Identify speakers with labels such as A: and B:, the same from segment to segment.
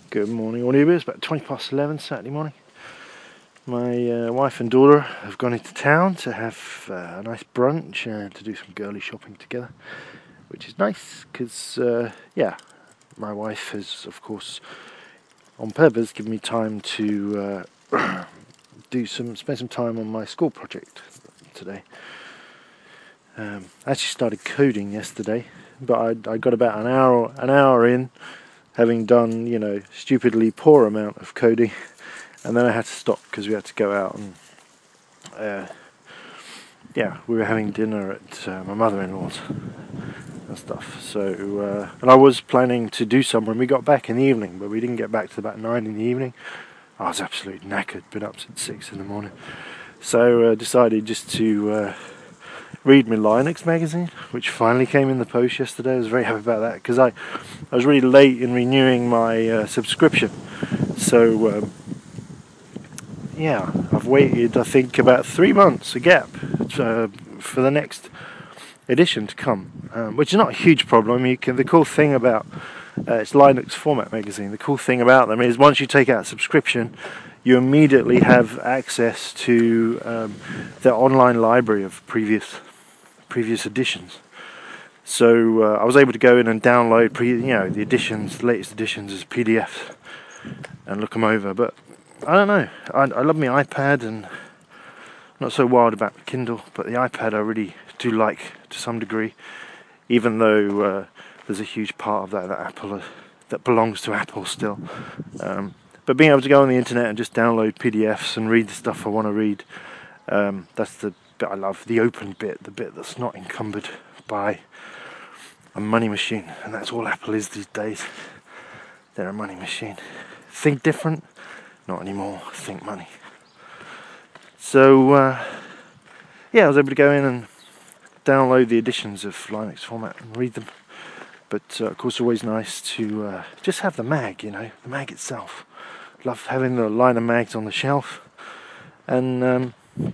A: Good morning, all of you. It's about 20 past 11 Saturday morning. My wife and daughter have gone into town to have a nice brunch and to do some girly shopping together, which is nice because, my wife has, of course, on purpose given me time to spend some time on my school project today. I actually started coding yesterday, but I got about an hour in, having done, stupidly poor amount of coding, and then I had to stop because we had to go out and, we were having dinner at my mother-in-law's and stuff. So, and I was planning to do some when we got back in the evening, but we didn't get back till about 9 in the evening. I was absolutely knackered, been up since 6 in the morning. So, decided just to read my Linux magazine, which finally came in the post yesterday. I was very happy about that because I was really late in renewing my subscription. So I've waited, I think, about 3 months, a gap, for the next edition to come, which is not a huge problem. The cool thing about it's Linux Format magazine. The cool thing about them is once you take out a subscription, you immediately have access to their online library of previous editions. So I was able to go in and download the editions, the latest editions as PDFs and look them over. But I don't know. I love my iPad and not so wild about the Kindle, but the iPad I really do like to some degree, even though there's a huge part of that belongs to Apple still. But being able to go on the internet and just download PDFs and read the stuff I want to read, that's the bit I love, the open bit, the bit that's not encumbered by a money machine, and that's all Apple is these days. They're a money machine. Think different? Not anymore. Think money. So, I was able to go in and download the editions of Linux Format and read them. But, of course, always nice to just have the mag, the mag itself. Love having the line of mags on the shelf. And,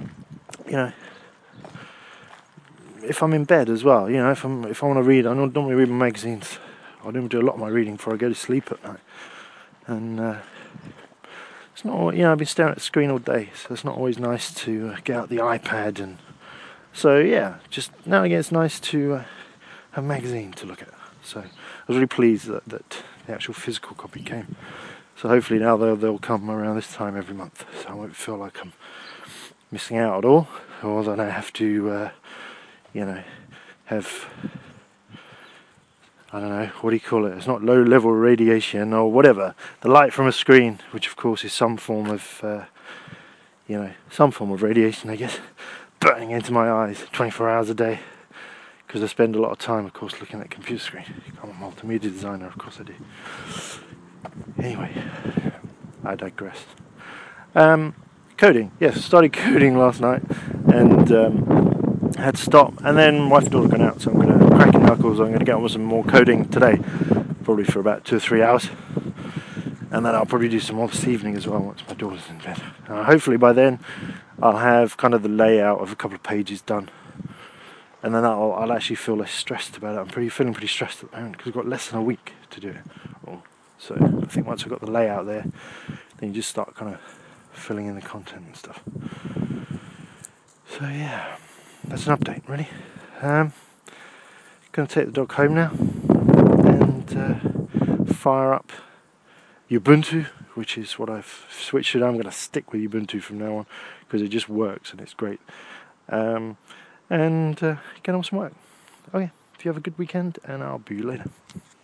A: if I'm in bed as well, if I want to read, I normally read my magazines. I normally do a lot of my reading before I go to sleep at night. And it's not, I've been staring at the screen all day, so it's not always nice to get out the iPad. And so, just now and again it's nice to have a magazine to look at. So I was really pleased that the actual physical copy came. So hopefully now they'll come around this time every month, so I won't feel like I'm missing out at all, or that I have to, have, I don't know, what do you call it? It's not low-level radiation or whatever. The light from a screen, which of course is some form of radiation, I guess, burning into my eyes 24 hours a day. Because I spend a lot of time, of course, looking at a computer screen. I'm a multimedia designer, of course I do. Anyway, I digress. Coding. Yes, started coding last night and had to stop. And then wife and daughter gone out, so I'm going to crack in knuckles. I'm going to get on with some more coding today, probably for about 2 or 3 hours. And then I'll probably do some more this evening as well once my daughter's in bed. Hopefully by then I'll have kind of the layout of a couple of pages done. And then I'll actually feel less stressed about it. I'm feeling pretty stressed at the moment because I've got less than a week to do it. So I think once I've got the layout there, then you just start kind of filling in the content and stuff. So that's an update, really. Going to take the dog home now and fire up Ubuntu, which is what I've switched to. I'm going to stick with Ubuntu from now on because it just works and it's great. And get on with some work. Okay, if you have a good weekend, and I'll be you later.